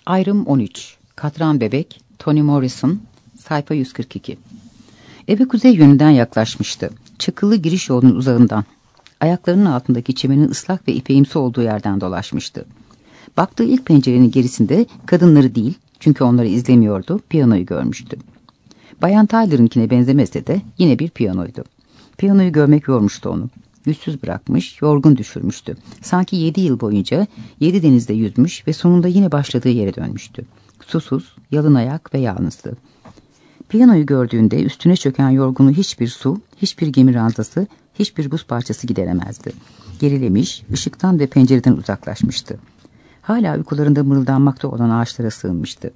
Ayrım 13. Katran Bebek, Toni Morrison, sayfa 142. Eve kuzey yönünden yaklaşmıştı. Çakıllı giriş yolunun uzağından. Ayaklarının altındaki çimenin ıslak ve ipeğimsi olduğu yerden dolaşmıştı. Baktığı ilk pencerenin gerisinde kadınları değil, çünkü onları izlemiyordu, piyanoyu görmüştü. Bayan Tyler'ınkine benzemese de yine bir piyanoydu. Piyanoyu görmek yormuştu onu. Yüzsüz bırakmış, yorgun düşürmüştü. Sanki 7 yıl boyunca 7 denizde yüzmüş ve sonunda yine başladığı yere dönmüştü. Susuz, yalın ayak ve yalnızdı. Piyanoyu gördüğünde üstüne çöken yorgunluğu hiçbir su, hiçbir gemi ranzası, hiçbir buz parçası gideremezdi. Gerilemiş, ışıktan ve pencereden uzaklaşmıştı. Hala uykularında mırıldanmakta olan ağaçlara sığınmıştı.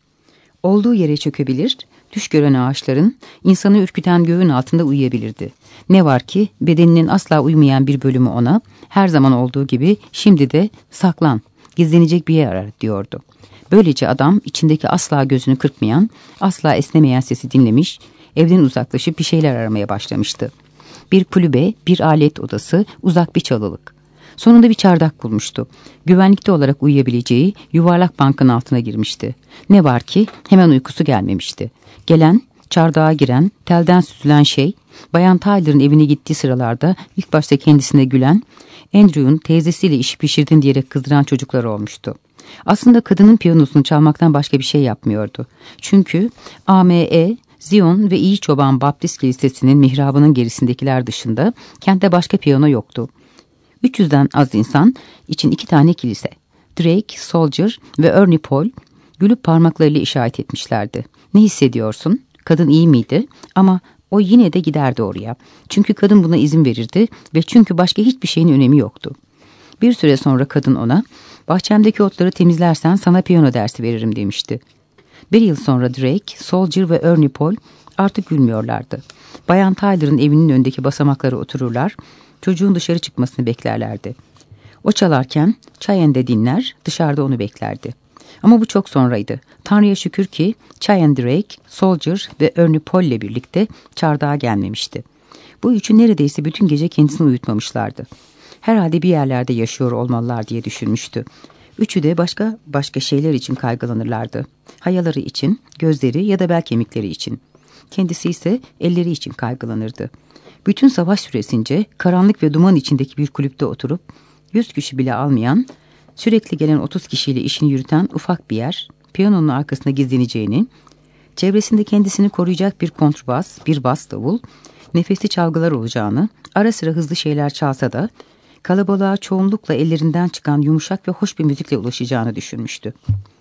Olduğu yere çökebilir, düş gören ağaçların insanı ürküten göğün altında uyuyabilirdi. Ne var ki bedeninin asla uymayan bir bölümü ona her zaman olduğu gibi şimdi de saklan, gizlenecek bir yer arar diyordu. Böylece adam içindeki asla gözünü kırpmayan, asla esnemeyen sesi dinlemiş, evden uzaklaşıp bir şeyler aramaya başlamıştı. Bir kulübe, bir alet odası, uzak bir çalılık. Sonunda bir çardak bulmuştu. Güvenlikte olarak uyuyabileceği yuvarlak bankın altına girmişti. Ne var ki hemen uykusu gelmemişti. Gelen, çardağa giren, telden süzülen şey, Bayan Tyler'ın evine gittiği sıralarda ilk başta kendisine gülen, Andrew'un teyzesiyle iş pişirdin diyerek kızdıran çocuklar olmuştu. Aslında kadının piyanosunu çalmaktan başka bir şey yapmıyordu. Çünkü AME, Zion ve İyi Çoban Baptist Kilisesi'nin mihrabının gerisindekiler dışında kentte başka piyano yoktu. 300'den az insan için 2 tane kilise, Drake, Soldier ve Ernie Paul, gülüp parmaklarıyla işaret etmişlerdi. Ne hissediyorsun? Kadın iyi miydi? Ama o yine de giderdi oraya. Çünkü kadın buna izin verirdi ve çünkü başka hiçbir şeyin önemi yoktu. Bir süre sonra kadın ona, bahçemdeki otları temizlersen sana piyano dersi veririm demişti. Bir yıl sonra Drake, Soldier ve Ernie Paul artık gülmüyorlardı. Bayan Tyler'ın evinin önündeki basamaklara otururlar, çocuğun dışarı çıkmasını beklerlerdi. O çalarken Cheyenne dinler, dışarıda onu beklerdi. Ama bu çok sonraydı. Tanrı'ya şükür ki Cheyenne Drake, Soldier ve Ernie Paul ile birlikte çardağa gelmemişti. Bu üçü neredeyse bütün gece kendisini uyutmamışlardı. Herhalde bir yerlerde yaşıyor olmalılar diye düşünmüştü. Üçü de başka şeyler için kaygılanırlardı. Hayaları için, gözleri ya da bel kemikleri için. Kendisi ise elleri için kaygılanırdı. Bütün savaş süresince karanlık ve duman içindeki bir kulüpte oturup 100 kişi bile almayan, sürekli gelen 30 kişiyle işini yürüten ufak bir yer, piyanonun arkasında gizleneceğini, çevresinde kendisini koruyacak bir kontrbas, bir bas davul, nefesli çalgılar olacağını, ara sıra hızlı şeyler çalsa da kalabalığa çoğunlukla ellerinden çıkan yumuşak ve hoş bir müzikle ulaşacağını düşünmüştü.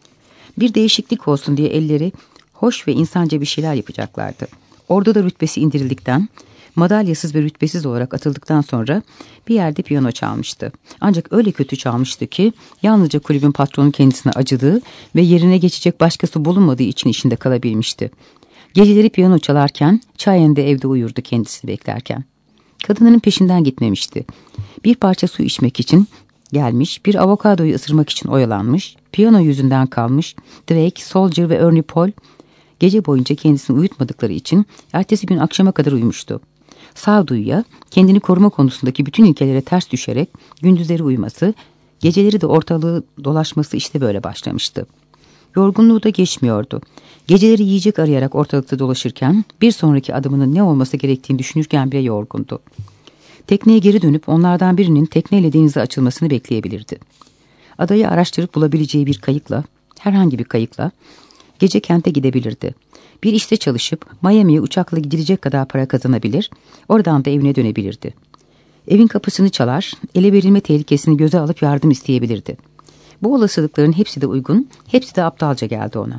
Bir değişiklik olsun diye elleri hoş ve insanca bir şeyler yapacaklardı. Orada da rütbesi indirildikten, madalyasız ve rütbesiz olarak atıldıktan sonra bir yerde piyano çalmıştı. Ancak öyle kötü çalmıştı ki yalnızca kulübün patronu kendisine acıdığı ve yerine geçecek başkası bulunmadığı için işinde kalabilmişti. Geceleri piyano çalarken Cheyenne de evde uyurdu kendisini beklerken. Kadınların peşinden gitmemişti. Bir parça su içmek için gelmiş, bir avokadoyu ısırmak için oyalanmış, piyano yüzünden kalmış, Drake, Soldier ve Ernie Paul gece boyunca kendisini uyutmadıkları için ertesi gün akşama kadar uyumuştu. Sağduyuya, kendini koruma konusundaki bütün ilkelere ters düşerek gündüzleri uyuması, geceleri de ortalığı dolaşması işte böyle başlamıştı. Yorgunluğu da geçmiyordu. Geceleri yiyecek arayarak ortalıkta dolaşırken, bir sonraki adımının ne olması gerektiğini düşünürken bile yorgundu. Tekneye geri dönüp onlardan birinin tekneyle denize açılmasını bekleyebilirdi. Adayı araştırıp bulabileceği bir kayıkla, herhangi bir kayıkla, gece kente gidebilirdi. Bir işte çalışıp Miami'ye uçakla gidilecek kadar para kazanabilir, oradan da evine dönebilirdi. Evin kapısını çalar, ele verilme tehlikesini göze alıp yardım isteyebilirdi. Bu olasılıkların hepsi de uygun, hepsi de aptalca geldi ona.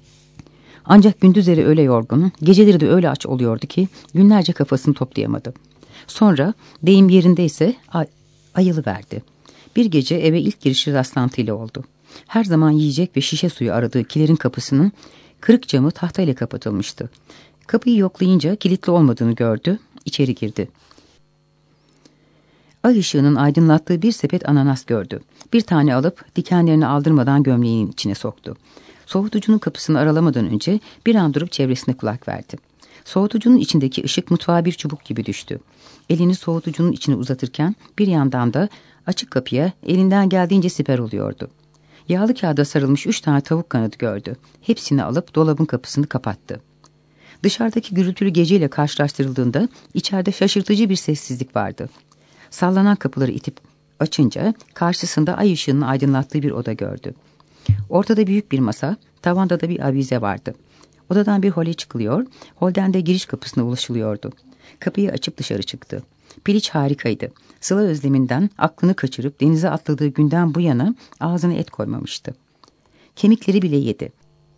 Ancak gündüzleri öyle yorgun, geceleri de öyle aç oluyordu ki günlerce kafasını toplayamadı. Sonra deyim yerindeyse ayılıverdi. Bir gece eve ilk girişi rastlantıyla oldu. Her zaman yiyecek ve şişe suyu aradığı kilerin kapısının kırık camı tahtayla kapatılmıştı. Kapıyı yoklayınca kilitli olmadığını gördü, içeri girdi. Ay ışığının aydınlattığı bir sepet ananas gördü. Bir tane alıp dikenlerini aldırmadan gömleğinin içine soktu. Soğutucunun kapısını aralamadan önce bir an durup çevresine kulak verdi. Soğutucunun içindeki ışık mutfağa bir çubuk gibi düştü. Elini soğutucunun içine uzatırken bir yandan da açık kapıya elinden geldiğince siper oluyordu. Yağlı kağıda sarılmış 3 tane tavuk kanadı gördü. Hepsini alıp dolabın kapısını kapattı. Dışarıdaki gürültülü geceyle karşılaştırıldığında içeride şaşırtıcı bir sessizlik vardı. Sallanan kapıları itip açınca karşısında ay ışığının aydınlattığı bir oda gördü. Ortada büyük bir masa, tavanda da bir avize vardı. Odadan bir hole çıkılıyor, holden de giriş kapısına ulaşılıyordu. Kapıyı açıp dışarı çıktı. Piliç harikaydı. Sıla özleminden aklını kaçırıp denize atladığı günden bu yana ağzına et koymamıştı. Kemikleri bile yedi.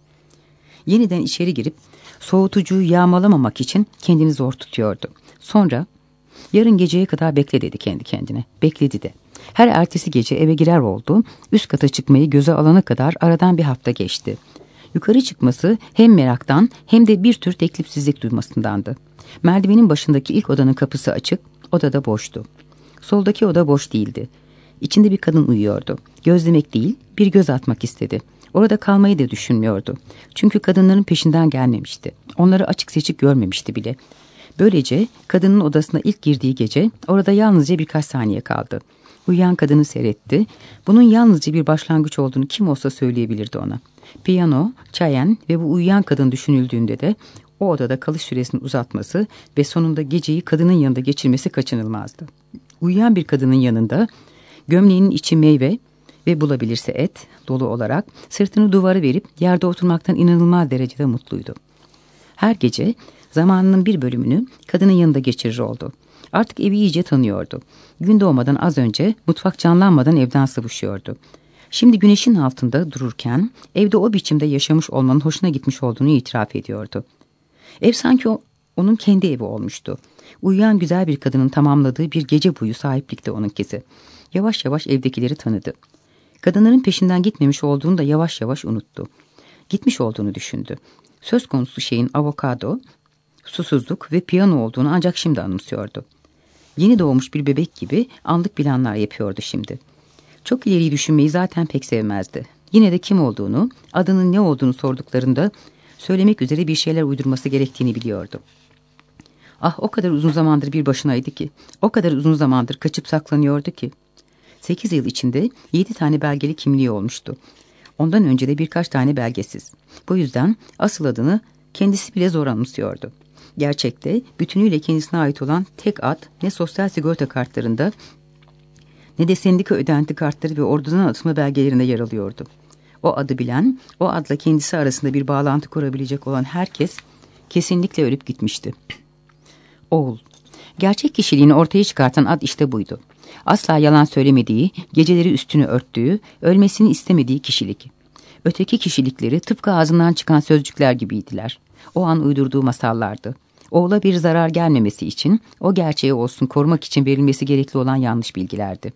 Yeniden içeri girip soğutucuyu yağmalamamak için kendini zor tutuyordu. Sonra yarın geceye kadar bekle dedi kendi kendine. Bekledi de. Her ertesi gece eve girer oldu. Üst kata çıkmayı göze alana kadar aradan bir hafta geçti. Yukarı çıkması hem meraktan hem de bir tür teklifsizlik duymasındandı. Merdivenin başındaki ilk odanın kapısı açık, odada boştu. Soldaki oda boş değildi. İçinde bir kadın uyuyordu. Gözlemek değil, bir göz atmak istedi. Orada kalmayı da düşünmüyordu. Çünkü kadınların peşinden gelmemişti. Onları açık seçik görmemişti bile. Böylece kadının odasına ilk girdiği gece orada yalnızca birkaç saniye kaldı. Uyuyan kadını seyretti. Bunun yalnızca bir başlangıç olduğunu kim olsa söyleyebilirdi ona. Piyano, çayen ve bu uyuyan kadın düşünüldüğünde de o odada kalış süresini uzatması ve sonunda geceyi kadının yanında geçirmesi kaçınılmazdı. Uyuyan bir kadının yanında gömleğinin içi meyve ve bulabilirse et dolu olarak sırtını duvara verip yerde oturmaktan inanılmaz derecede mutluydu. Her gece zamanının bir bölümünü kadının yanında geçirir oldu. Artık evi iyice tanıyordu. Gün doğmadan az önce mutfak canlanmadan evden sıvışıyordu. Şimdi güneşin altında dururken evde o biçimde yaşamış olmanın hoşuna gitmiş olduğunu itiraf ediyordu. Ev sanki onun kendi evi olmuştu. Uyuyan güzel bir kadının tamamladığı bir gece boyu sahiplikte onunkisi. Yavaş yavaş evdekileri tanıdı. Kadınların peşinden gitmemiş olduğunu da yavaş yavaş unuttu. Gitmiş olduğunu düşündü. Söz konusu şeyin avokado, susuzluk ve piyano olduğunu ancak şimdi anımsıyordu. Yeni doğmuş bir bebek gibi anlık planlar yapıyordu şimdi. Çok ileriyi düşünmeyi zaten pek sevmezdi. Yine de kim olduğunu, adının ne olduğunu sorduklarında söylemek üzere bir şeyler uydurması gerektiğini biliyordu. Ah, o kadar uzun zamandır bir başınaydı ki, o kadar uzun zamandır kaçıp saklanıyordu ki. 8 yıl içinde 7 tane belgeli kimliği olmuştu. Ondan önce de birkaç tane belgesiz. Bu yüzden asıl adını kendisi bile zor anımsıyordu. Gerçekte bütünüyle kendisine ait olan tek ad ne sosyal sigorta kartlarında ne de sendika ödenti kartları ve ordudan atılma belgelerinde yer alıyordu. O adı bilen, o adla kendisi arasında bir bağlantı kurabilecek olan herkes kesinlikle ölüp gitmişti. Oğul. Gerçek kişiliğini ortaya çıkartan ad işte buydu. Asla yalan söylemediği, geceleri üstünü örttüğü, ölmesini istemediği kişilik. Öteki kişilikleri tıpkı ağzından çıkan sözcükler gibiydiler. O an uydurduğu masallardı. Oğula bir zarar gelmemesi için, o gerçeği olsun korumak için verilmesi gerekli olan yanlış bilgilerdi.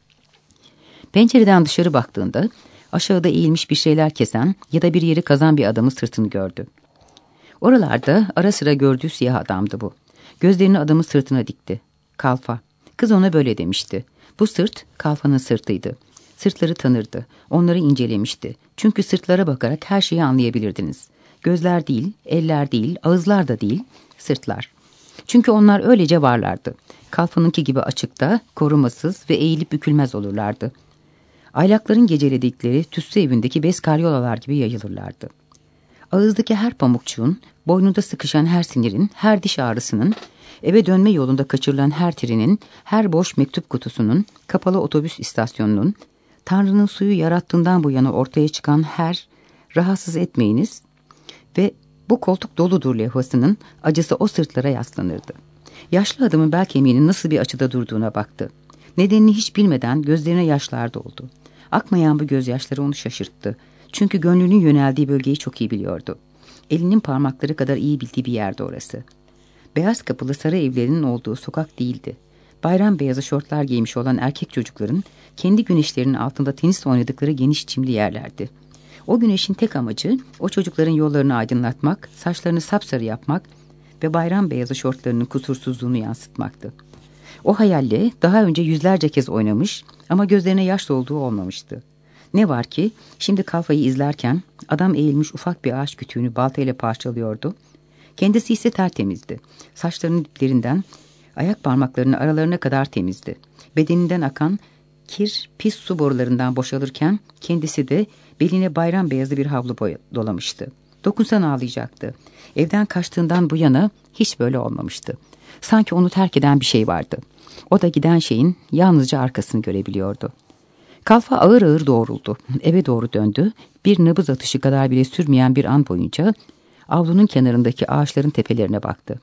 Pencereden dışarı baktığında aşağıda eğilmiş bir şeyler kesen ya da bir yeri kazan bir adamın sırtını gördü. Oralarda ara sıra gördüğü siyah adamdı bu. Gözlerini adamın sırtına dikti. Kalfa. Kız ona böyle demişti. Bu sırt Kalfa'nın sırtıydı. Sırtları tanırdı. Onları incelemişti. Çünkü sırtlara bakarak her şeyi anlayabilirdiniz. Gözler değil, eller değil, ağızlar da değil, sırtlar. Çünkü onlar öylece varlardı. Kalfa'nınki gibi açıkta, korumasız ve eğilip bükülmez olurlardı. Aylakların geceledikleri tütsü evindeki bez karyolalar gibi yayılırlardı. Ağızdaki her pamukçuğun, boynunda sıkışan her sinirin, her diş ağrısının, eve dönme yolunda kaçırılan her trenin, her boş mektup kutusunun, kapalı otobüs istasyonunun, Tanrı'nın suyu yarattığından bu yana ortaya çıkan her rahatsız etmeyiniz ve bu koltuk doludur levhasının acısı o sırtlara yaslanırdı. Yaşlı adamın bel kemiğinin nasıl bir açıda durduğuna baktı. Nedenini hiç bilmeden gözlerine yaşlar doldu. Akmayan bu gözyaşları onu şaşırttı. Çünkü gönlünün yöneldiği bölgeyi çok iyi biliyordu. Elinin parmakları kadar iyi bildiği bir yerde orası. Beyaz kapılı sarı evlerinin olduğu sokak değildi. Bayram beyazı şortlar giymiş olan erkek çocukların kendi güneşlerinin altında tenis oynadıkları geniş çimli yerlerdi. O güneşin tek amacı o çocukların yollarını aydınlatmak, saçlarını sapsarı yapmak ve bayram beyazı şortlarının kusursuzluğunu yansıtmaktı. O hayalle daha önce yüzlerce kez oynamış ama gözlerine yaş dolduğu olmamıştı. Ne var ki şimdi Kalfa'yı izlerken adam eğilmiş ufak bir ağaç kütüğünü baltayla parçalıyordu. Kendisi ise tertemizdi. Saçlarının diplerinden ayak parmaklarının aralarına kadar temizdi. Bedeninden akan Kir, pis su borularından boşalırken kendisi de beline bayram beyazı bir havlu dolamıştı. Dokunsan ağlayacaktı. Evden kaçtığından bu yana hiç böyle olmamıştı. Sanki onu terk eden bir şey vardı. O da giden şeyin yalnızca arkasını görebiliyordu. Kalfa ağır ağır doğruldu. Eve doğru döndü. Bir nabız atışı kadar bile sürmeyen bir an boyunca avlunun kenarındaki ağaçların tepelerine baktı.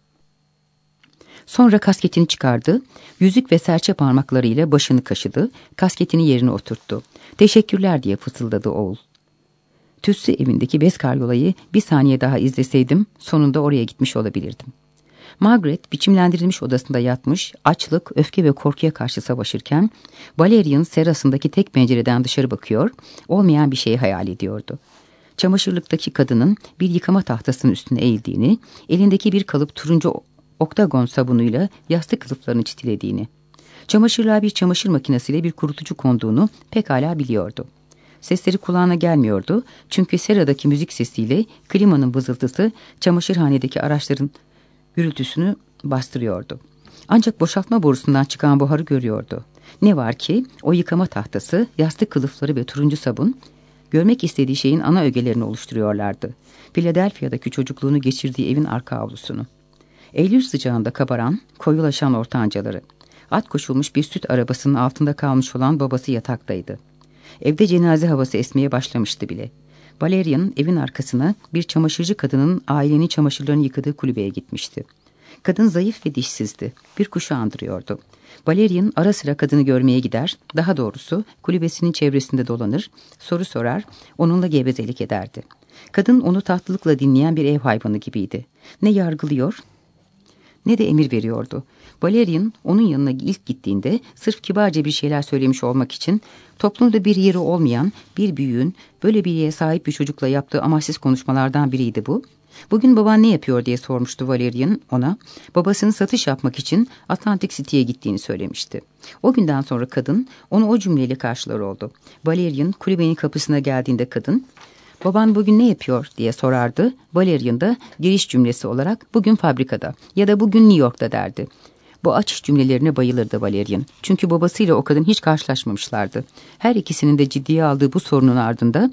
Sonra kasketini çıkardı. Yüzük ve serçe parmaklarıyla başını kaşıdı. Kasketini yerine oturttu. "Teşekkürler" diye fısıldadı oğul. Tütsü evindeki bez karyolayı bir saniye daha izleseydim sonunda oraya gitmiş olabilirdim. Margaret biçimlendirilmiş odasında yatmış, açlık, öfke ve korkuya karşı savaşırken Valerian serasındaki tek pencereden dışarı bakıyor, olmayan bir şeyi hayal ediyordu. Çamaşırlıktaki kadının bir yıkama tahtasının üstüne eğildiğini, elindeki bir kalıp turuncu oktagon sabunuyla yastık kılıflarını çitilediğini, çamaşırlığa bir çamaşır makinesiyle bir kurutucu konduğunu pekala biliyordu. Sesleri kulağına gelmiyordu çünkü seradaki müzik sesiyle klimanın vızıltısı çamaşırhanedeki araçların gürültüsünü bastırıyordu. Ancak boşaltma borusundan çıkan buharı görüyordu. Ne var ki o yıkama tahtası, yastık kılıfları ve turuncu sabun görmek istediği şeyin ana ögelerini oluşturuyorlardı. Philadelphia'daki çocukluğunu geçirdiği evin arka avlusunu. Eylül sıcağında kabaran, koyulaşan ortancaları. At koşulmuş bir süt arabasının altında kalmış olan babası yataktaydı. Evde cenaze havası esmeye başlamıştı bile. Valerian evin arkasına bir çamaşırcı kadının ailenin çamaşırlarını yıkadığı kulübeye gitmişti. Kadın zayıf ve dişsizdi. Bir kuşu andırıyordu. Valerian ara sıra kadını görmeye gider, daha doğrusu kulübesinin çevresinde dolanır, soru sorar, onunla gevezelik ederdi. Kadın onu tatlılıkla dinleyen bir ev hayvanı gibiydi. Ne yargılıyor ne de emir veriyordu. Valerian onun yanına ilk gittiğinde sırf kibarca bir şeyler söylemiş olmak için toplumda bir yeri olmayan bir büyüğün böyle bir yere sahip bir çocukla yaptığı amaçsız konuşmalardan biriydi bu. "Bugün baban ne yapıyor?" diye sormuştu Valerian ona. Babasının satış yapmak için Atlantic City'ye gittiğini söylemişti. O günden sonra kadın onu o cümleyle karşılar oldu. Valerian kulübenin kapısına geldiğinde kadın, "Baban bugün ne yapıyor?" diye sorardı. Valerian da giriş cümlesi olarak "Bugün fabrikada" ya da "Bugün New York'ta" derdi. Bu açış cümlelerine bayılırdı Valerian. Çünkü babasıyla o kadın hiç karşılaşmamışlardı. Her ikisinin de ciddiye aldığı bu sorunun ardında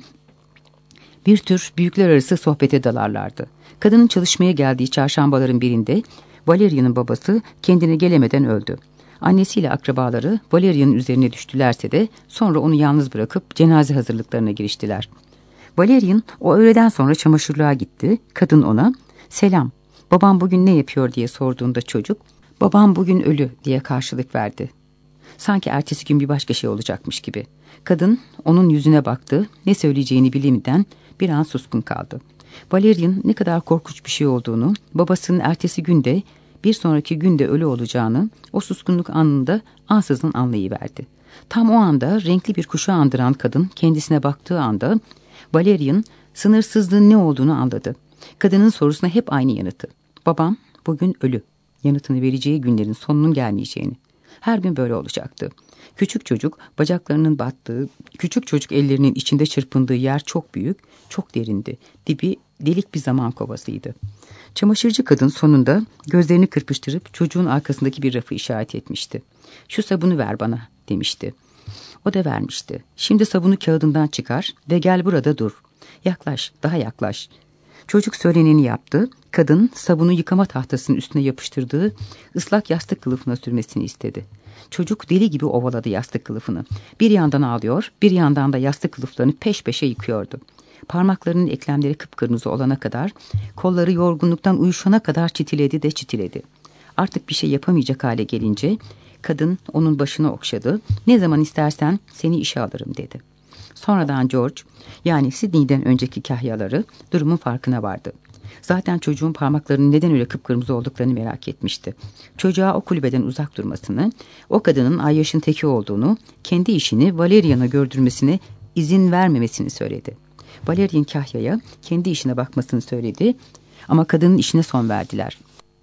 bir tür büyükler arası sohbete dalarlardı. Kadının çalışmaya geldiği çarşambaların birinde Valerian'ın babası kendine gelemeden öldü. Annesiyle akrabaları Valerian'ın üzerine düştülerse de sonra onu yalnız bırakıp cenaze hazırlıklarına giriştiler. Valerian o öğleden sonra çamaşırlığa gitti. Kadın ona "Selam, babam bugün ne yapıyor?" diye sorduğunda çocuk "Babam bugün ölü" diye karşılık verdi. Sanki ertesi gün bir başka şey olacakmış gibi. Kadın onun yüzüne baktı, ne söyleyeceğini bilemeden bir an suskun kaldı. Valerian ne kadar korkunç bir şey olduğunu, babasının ertesi günde, bir sonraki günde ölü olacağını o suskunluk anında ansızın anlayıverdi. Tam o anda renkli bir kuşu andıran kadın kendisine baktığı anda Valerian sınırsızlığın ne olduğunu anladı. Kadının sorusuna hep aynı yanıtı. "Babam bugün ölü" yanıtını vereceği günlerin sonunun gelmeyeceğini. Her gün böyle olacaktı. Küçük çocuk bacaklarının battığı, küçük çocuk ellerinin içinde çırpındığı yer çok büyük, çok derindi. Dibi delik bir zaman kovasıydı. Çamaşırcı kadın sonunda gözlerini kırpıştırıp çocuğun arkasındaki bir rafı işaret etmişti. "Şu sabunu ver bana" demişti. O da vermişti. "Şimdi sabunu kağıdından çıkar ve gel burada dur. Yaklaş, daha yaklaş." Çocuk söyleneni yaptı. Kadın sabunu yıkama tahtasının üstüne yapıştırdığı ıslak yastık kılıfına sürmesini istedi. Çocuk deli gibi ovaladı yastık kılıfını. Bir yandan ağlıyor, bir yandan da yastık kılıflarını peş peşe yıkıyordu. Parmaklarının eklemleri kıpkırmızı olana kadar, kolları yorgunluktan uyuşana kadar çitiledi de çitiledi. Artık bir şey yapamayacak hale gelince kadın onun başını okşadı. "Ne zaman istersen seni işe alırım" dedi. Sonradan George, yani Sidney'den önceki kahyaları durumun farkına vardı. Zaten çocuğun parmaklarının neden öyle kıpkırmızı olduklarını merak etmişti. Çocuğa o kulübeden uzak durmasını, o kadının ayyaşın teki olduğunu, kendi işini Valerian'a gördürmesine izin vermemesini söyledi. Valerian kahyaya kendi işine bakmasını söyledi ama kadının işine son verdiler.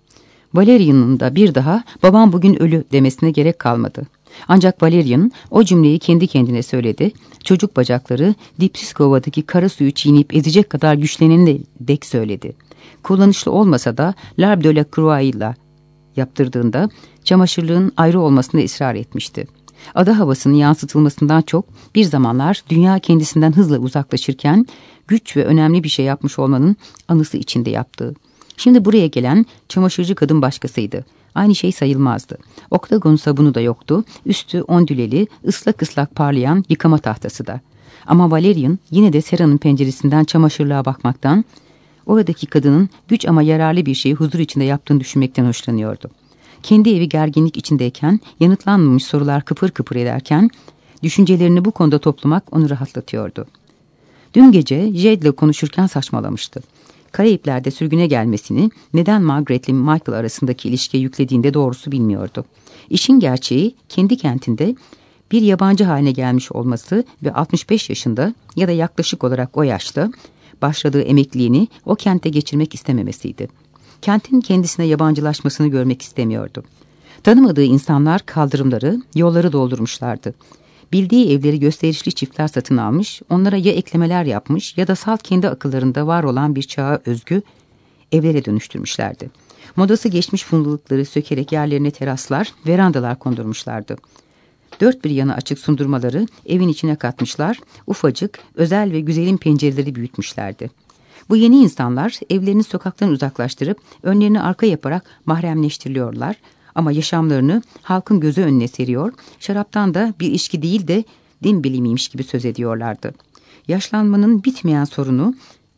Valerian'ın da bir daha "Babam bugün ölü" demesine gerek kalmadı. Ancak Valerian o cümleyi kendi kendine söyledi. Çocuk bacakları dipsiz kovadaki kara suyu çiğneyip ezecek kadar güçlenene dek söyledi. Kullanışlı olmasa da L'Arbre de la Croix'la yaptırdığında çamaşırlığın ayrı olmasına ısrar etmişti. Ada havasının yansıtılmasından çok bir zamanlar dünya kendisinden hızla uzaklaşırken güç ve önemli bir şey yapmış olmanın anısı içinde yaptığı. Şimdi buraya gelen çamaşırcı kadın başkasıydı. Aynı şey sayılmazdı. Oktagon sabunu da yoktu. Üstü ondüleli, ıslak ıslak parlayan yıkama tahtası da. Ama Valerian yine de Sera'nın penceresinden çamaşırlığa bakmaktan, oradaki kadının güç ama yararlı bir şeyi huzur içinde yaptığını düşünmekten hoşlanıyordu. Kendi evi gerginlik içindeyken, yanıtlanmamış sorular kıpır kıpır ederken, düşüncelerini bu konuda toplamak onu rahatlatıyordu. Dün gece Jade'le konuşurken saçmalamıştı. Karayipler'de sürgüne gelmesini neden Margaret'le Michael arasındaki ilişkiye yüklediğinde doğrusu bilmiyordu. İşin gerçeği kendi kentinde bir yabancı haline gelmiş olması ve 65 yaşında ya da yaklaşık olarak o yaşta başladığı emekliliğini o kentte geçirmek istememesiydi. Kentin kendisine yabancılaşmasını görmek istemiyordu. Tanımadığı insanlar kaldırımları, yolları doldurmuşlardı. Bildiği evleri gösterişli çiftler satın almış, onlara ya eklemeler yapmış ya da salt kendi akıllarında var olan bir çağa özgü evlere dönüştürmüşlerdi. Modası geçmiş fundulukları sökerek yerlerine teraslar, verandalar kondurmuşlardı. Dört bir yana açık sundurmaları evin içine katmışlar, ufacık, özel ve güzelim pencereleri büyütmüşlerdi. Bu yeni insanlar evlerini sokaktan uzaklaştırıp önlerini arka yaparak mahremleştiriliyorlar ama yaşamlarını halkın gözü önüne seriyor, şaraptan da bir içki değil de din bilimiymiş gibi söz ediyorlardı. Yaşlanmanın bitmeyen sorunu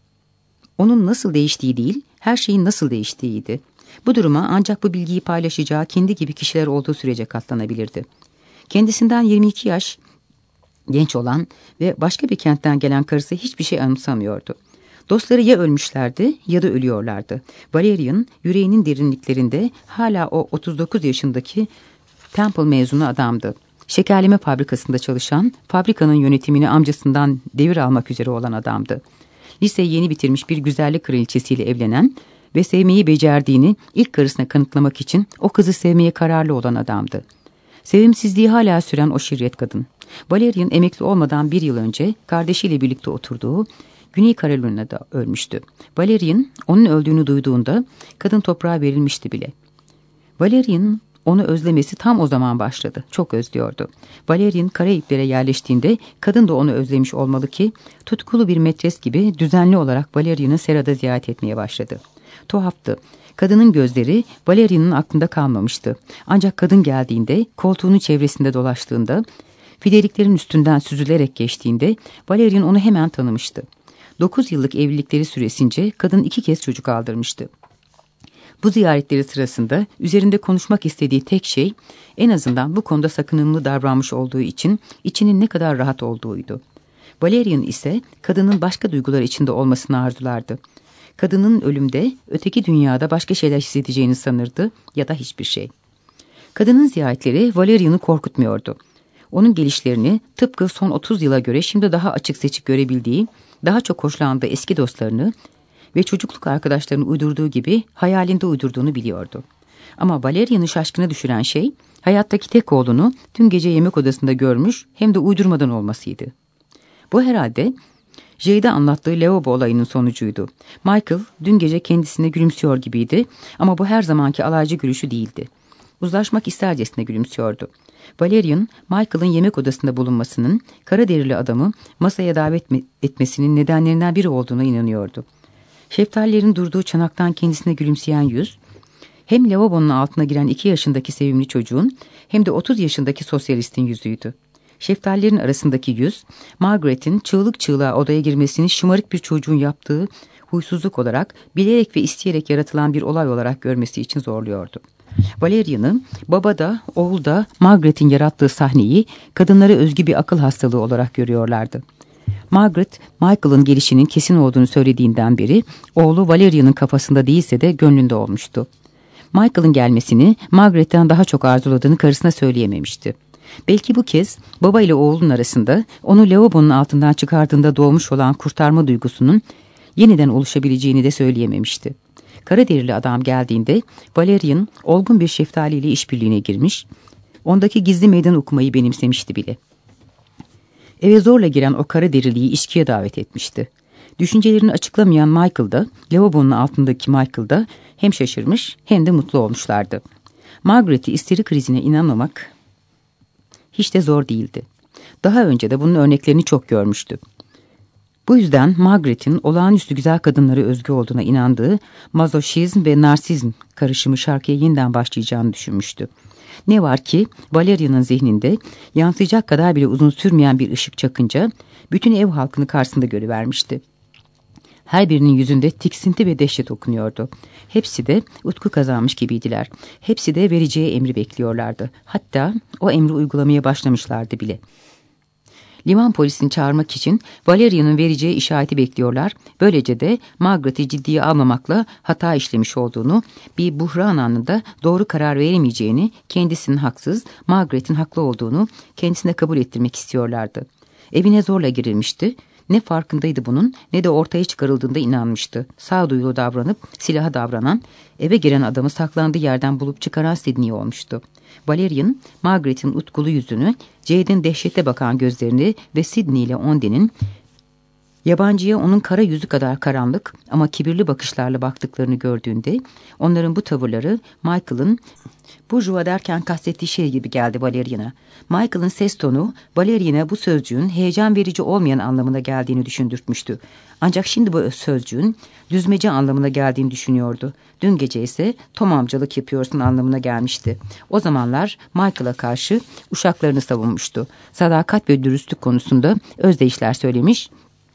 onun nasıl değiştiği değil, her şeyin nasıl değiştiğiydi. Bu duruma ancak bu bilgiyi paylaşacağı kendi gibi kişiler olduğu sürece katlanabilirdi. Kendisinden 22 yaş genç olan ve başka bir kentten gelen karısı hiçbir şey anımsamıyordu. Dostları ya ölmüşlerdi ya da ölüyorlardı. Valerian yüreğinin derinliklerinde hala o 39 yaşındaki Temple mezunu adamdı. Şekerleme fabrikasında çalışan, fabrikanın yönetimini amcasından devir almak üzere olan adamdı. Liseyi yeni bitirmiş bir güzellik kraliçesiyle evlenen ve sevmeyi becerdiğini ilk karısına kanıtlamak için o kızı sevmeye kararlı olan adamdı. Sevimsizliği hala süren o şirret kadın. Valerian emekli olmadan bir yıl önce kardeşiyle birlikte oturduğu Güney Carolina'da ölmüştü. Valerian onun öldüğünü duyduğunda kadın toprağa verilmişti bile. Valerian onu özlemesi tam o zaman başladı. Çok özlüyordu. Valerian Karayiplere yerleştiğinde kadın da onu özlemiş olmalı ki tutkulu bir metres gibi düzenli olarak Valerian'ı serada ziyaret etmeye başladı. Tuhaftı. Kadının gözleri Valerian'ın aklında kalmamıştı. Ancak kadın geldiğinde, koltuğunun çevresinde dolaştığında, fideliklerin üstünden süzülerek geçtiğinde Valerian onu hemen tanımıştı. 9 yıllık evlilikleri süresince kadın 2 kez çocuk aldırmıştı. Bu ziyaretleri sırasında üzerinde konuşmak istediği tek şey en azından bu konuda sakınımlı davranmış olduğu için içinin ne kadar rahat olduğuydu. Valerian ise kadının başka duygular içinde olmasını arzulardı. Kadının ölümde öteki dünyada başka şeyler hissedeceğini sanırdı ya da hiçbir şey. Kadının ziyaretleri Valerian'ı korkutmuyordu. Onun gelişlerini tıpkı son 30 yıla göre şimdi daha açık seçik görebildiği, daha çok hoşlandığı eski dostlarını ve çocukluk arkadaşlarını uydurduğu gibi hayalinde uydurduğunu biliyordu. Ama Valerian'ı şaşkına düşüren şey, hayattaki tek oğlunu dün gece yemek odasında görmüş hem de uydurmadan olmasıydı. Bu herhalde Jade'e anlattığı lavabo olayının sonucuydu. Michael dün gece kendisine gülümsüyor gibiydi ama bu her zamanki alaycı gülüşü değildi. Uzlaşmak istercesine gülümsüyordu. Valerian, Michael'ın yemek odasında bulunmasının, kara derili adamı masaya davet etmesinin nedenlerinden biri olduğuna inanıyordu. Şeftalilerin durduğu çanaktan kendisine gülümseyen yüz, hem lavabonun altına giren 2 yaşındaki sevimli çocuğun hem de 30 yaşındaki sosyalistin yüzüydü. Şeftalilerin arasındaki yüz, Margaret'in çığlık çığlığa odaya girmesini şımarık bir çocuğun yaptığı huysuzluk olarak, bilerek ve isteyerek yaratılan bir olay olarak görmesi için zorluyordu. Valerian'ı, baba da, oğul da Margaret'in yarattığı sahneyi kadınlara özgü bir akıl hastalığı olarak görüyorlardı. Margaret, Michael'ın gelişinin kesin olduğunu söylediğinden beri oğlu Valerian'ın kafasında değilse de gönlünde olmuştu. Michael'ın gelmesini Margaret'ten daha çok arzuladığını karısına söyleyememişti. Belki bu kez baba ile oğlun arasında onu lavabonun altından çıkardığında doğmuş olan kurtarma duygusunun yeniden oluşabileceğini de söyleyememişti. Kara derili adam geldiğinde Valerian olgun bir şeftaliyle işbirliğine girmiş, ondaki gizli meydan okumayı benimsemişti bile. Eve zorla giren o kara deriliyi içkiye davet etmişti. Düşüncelerini açıklamayan Michael da, lavabonun altındaki Michael da hem şaşırmış hem de mutlu olmuşlardı. Margaret'i istiri krizine inanmamak hiç de zor değildi. Daha önce de bunun örneklerini çok görmüştü. Bu yüzden Margaret'in olağanüstü güzel kadınlara özgü olduğuna inandığı mazoşizm ve narsizm karışımı şarkıya yeniden başlayacağını düşünmüştü. Ne var ki Valerian'ın zihninde yansıyacak kadar bile uzun sürmeyen bir ışık çakınca bütün ev halkını karşısında görüvermişti. Her birinin yüzünde tiksinti ve dehşet okunuyordu. Hepsi de utku kazanmış gibiydiler. Hepsi de vereceği emri bekliyorlardı. Hatta o emri uygulamaya başlamışlardı bile. Liman polisini çağırmak için Valerian'ın vereceği işareti bekliyorlar. Böylece de Margaret'i ciddiye almamakla hata işlemiş olduğunu, bir buhran anında doğru karar veremeyeceğini, kendisinin haksız, Margaret'in haklı olduğunu kendisine kabul ettirmek istiyorlardı. Evine zorla girilmişti. Ne farkındaydı bunun ne de ortaya çıkarıldığında inanmıştı. Sağduyulu davranıp silaha davranan, eve giren adamı saklandığı yerden bulup çıkaran Sidney olmuştu. Valerian, Margaret'in utkulu yüzünü, Jade'in dehşete bakan gözlerini ve Sidney ile Onde'nin yabancıya onun kara yüzü kadar karanlık ama kibirli bakışlarla baktıklarını gördüğünde onların bu tavırları Michael'ın burjuva derken kastettiği şey gibi geldi Valerian'a. Michael'ın ses tonu Valerian'a bu sözcüğün heyecan verici olmayan anlamına geldiğini düşündürtmüştü. Ancak şimdi bu sözcüğün düzmece anlamına geldiğini düşünüyordu. Dün gece ise Tom amcalık yapıyorsun anlamına gelmişti. O zamanlar Michael'a karşı uşaklarını savunmuştu. Sadakat ve dürüstlük konusunda özdeyişler söylemiş,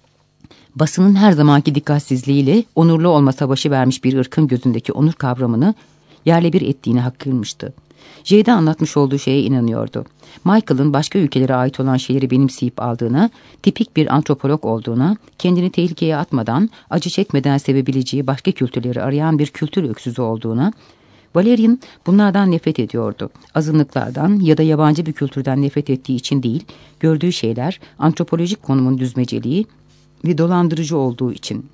basının her zamanki dikkatsizliğiyle onurlu olma savaşı vermiş bir ırkın gözündeki onur kavramını yerle bir ettiğini hakkırmıştı. Jade anlatmış olduğu şeye inanıyordu. Michael'ın başka ülkelere ait olan şeyleri benimseyip aldığına, tipik bir antropolog olduğuna, kendini tehlikeye atmadan, acı çekmeden sevebileceği başka kültürleri arayan bir kültür öksüzü olduğuna, Valerian bunlardan nefret ediyordu. Azınlıklardan ya da yabancı bir kültürden nefret ettiği için değil, gördüğü şeyler antropolojik konumun düzmeceliği ve dolandırıcı olduğu için.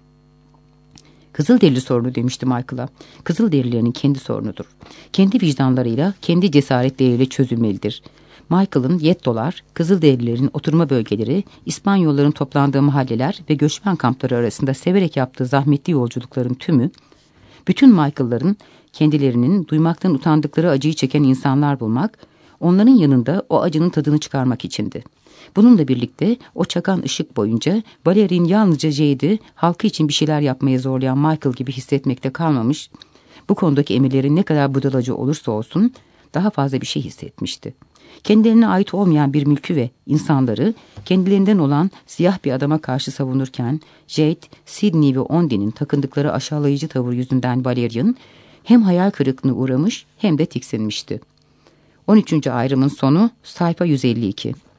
Kızılderili sorunu demişti Michael'a. Kızılderililerin kendi sorunudur. Kendi vicdanlarıyla, kendi cesaretleriyle çözülmelidir. Michael'ın Yettolar, Kızılderililerin oturma bölgeleri, İspanyolların toplandığı mahalleler ve göçmen kampları arasında severek yaptığı zahmetli yolculukların tümü, bütün Michael'ların kendilerinin duymaktan utandıkları acıyı çeken insanlar bulmak, onların yanında o acının tadını çıkarmak içindi. Bununla birlikte o çakan ışık boyunca Valerian yalnızca Jade'i halkı için bir şeyler yapmaya zorlayan Michael gibi hissetmekte kalmamış, bu konudaki emirlerin ne kadar budalacı olursa olsun daha fazla bir şey hissetmişti. Kendilerine ait olmayan bir mülkü ve insanları kendilerinden olan siyah bir adama karşı savunurken Jade, Sidney ve Onde'nin takındıkları aşağılayıcı tavır yüzünden Valerian hem hayal kırıklığına uğramış hem de tiksinmişti. 13. ayrımın sonu sayfa 152.